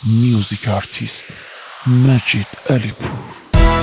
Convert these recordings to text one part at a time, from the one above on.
میوزیک آرتیست مجید علیپور.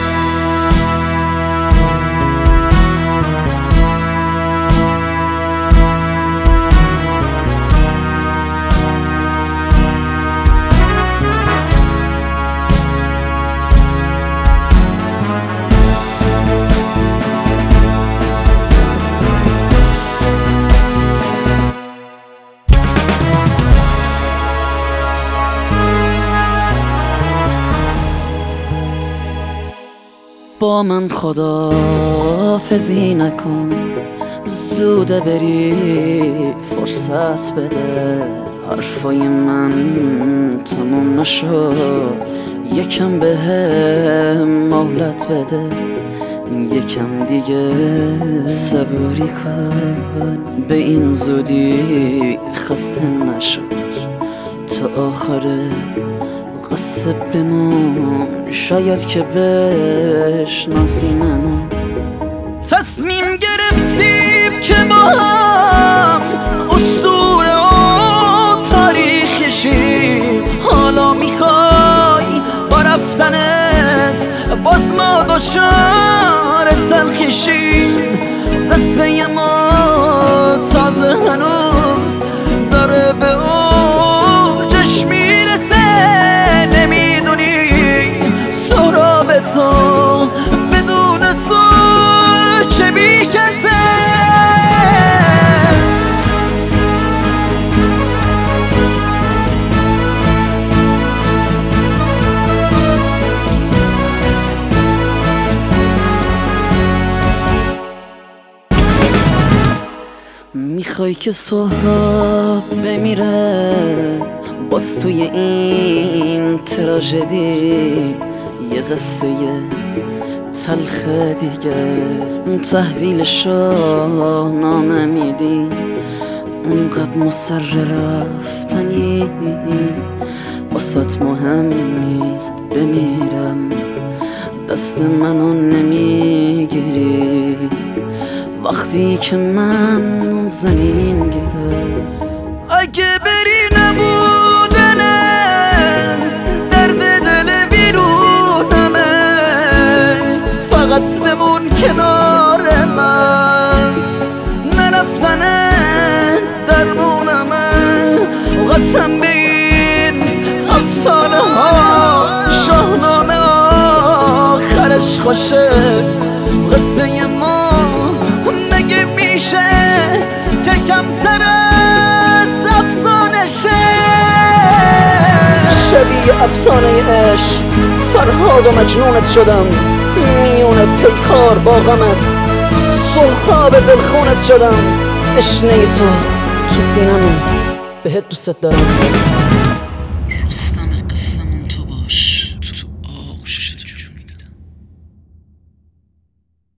با من خداحافظی نکن، زوده بری فرصت بده. حرفای من تموم نشد، یکم به مهلت بده. یکم دیگه صبوری کن، به این زودی خسته نشو. تا آخر قصه بمون، شاید که بشناسی منو. تصمیم گرفتیم که با هم اسطوره و تاریخشیم. حالا میخوای با رفتنت باز ما دچار تلخیشیم. قصه ما تازه هنوز داره به اوجش میرسه. تو بدون تو چه بیکسه. میخوای که سهراب بمیره باز توی این تراژدی. یه قصه تلخ دیگه تحویل شاهنامه میدی. اونقدر مصر رفتنی واسات مهم نیست بمیرم. دست منو نمیگیری وقتی که من زمین گیرم. اگه بری نبودنه درد دل فقط بمون کنار من. نرفتنه درمونمه. قسم به این افسانه ها شاهنامه آخرش خوشه. قصه ما مگه میشه که کمتر از افسانه شه؟ شبیه افسانه عشق فرهاد و مجنونت شدم. میون پیکار با غمت سهراب دلخونت شدم. تشنه تو سینمه بهت دوست دارم.